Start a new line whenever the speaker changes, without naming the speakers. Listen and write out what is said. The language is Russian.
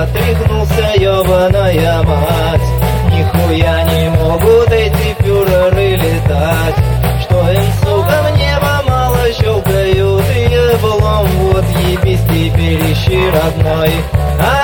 отряхнулся, ёбаная мать. Нихуя не могут эти фюреры летать, что им, сука, в небо мало щелкают и еблом. Вот ебись теперь ищи, родной,